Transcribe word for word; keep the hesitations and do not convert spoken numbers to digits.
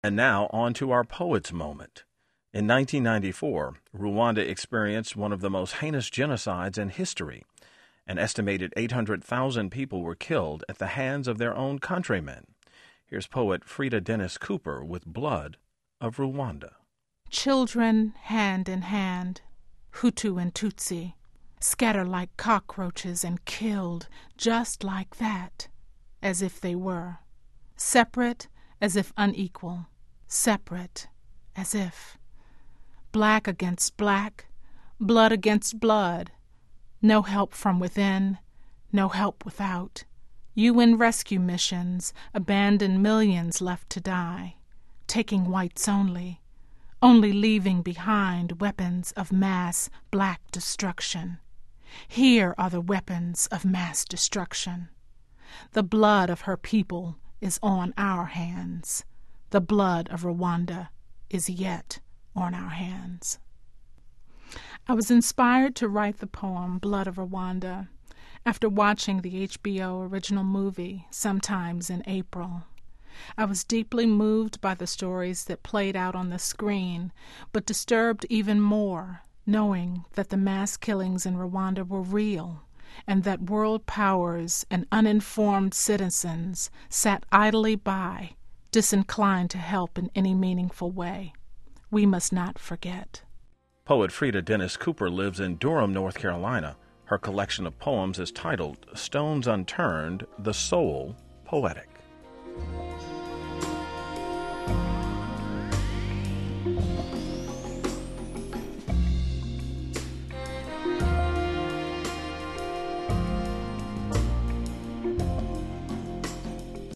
And now on to our Poets Moment. In nineteen ninety-four, Rwanda experienced one of the most heinous genocides in history. An estimated eight hundred thousand people were killed at the hands of their own countrymen. Here's poet Frida Dennis Cooper with Blood of Rwanda. Children hand in hand, Hutu and Tutsi, scatter like cockroaches and killed just like that, as if they were. Separate as if unequal, separate as if. Black against black, blood against blood. No help from within, no help without. U N rescue missions abandon millions left to die, taking whites only, only leaving behind weapons of mass black destruction. Here are the weapons of mass destruction. The blood of her people is on our hands. The blood of Rwanda is yet on our hands. I was inspired to write the poem Blood of Rwanda after watching the H B O original movie Sometimes in April. I was deeply moved by the stories that played out on the screen, but disturbed even more knowing that the mass killings in Rwanda were real and that world powers and uninformed citizens sat idly by, disinclined to help in any meaningful way. We must not forget. Poet Frida Dennis Cooper lives in Durham, North Carolina. Her collection of poems is titled Stones Unturned, The Soul Poetic.